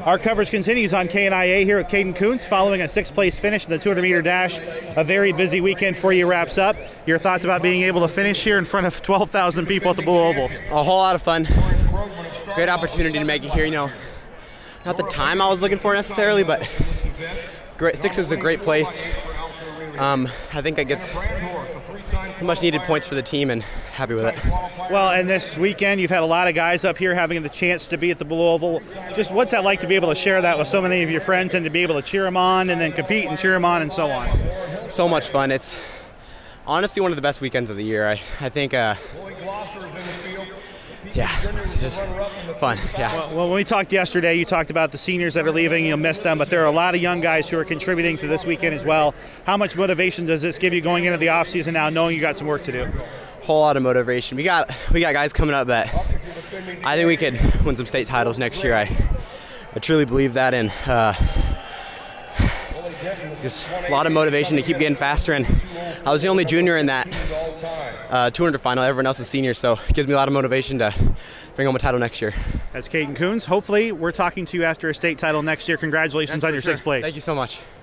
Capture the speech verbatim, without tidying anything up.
Our coverage continues on K N I A here with Caden Kuntz following a sixth place finish in the two hundred meter dash. A very busy weekend for you wraps up. Your thoughts about being able to finish here in front of twelve thousand people at the Blue Oval? A whole lot of fun. Great opportunity to make it here. You know, not the time I was looking for necessarily, but great. Six is a great place. Um, I think that gets much needed points for the team, and happy with it. Well, and this weekend you've had a lot of guys up here having the chance to be at the Blue Oval. Just what's that like to be able to share that with so many of your friends and to be able to cheer them on and then compete and cheer them on and so on? So much fun. It's honestly one of the best weekends of the year. I, I think, uh, yeah, it's just fun, yeah. Well, well, when we talked yesterday, you talked about the seniors that are leaving, you'll miss them, but there are a lot of young guys who are contributing to this weekend as well. How much motivation does this give you going into the offseason now, knowing you got some work to do? Whole lot of motivation. We got we got guys coming up that I think we could win some state titles next year. I I truly believe that, and uh, just a lot of motivation to keep getting faster. And I was the only junior in that uh, two hundred final. Everyone else is senior, so it gives me a lot of motivation to bring home a title next year. That's Caden Kuntz. Hopefully, we're talking to you after a state title next year. Congratulations on your sure. sixth place. Thank you so much.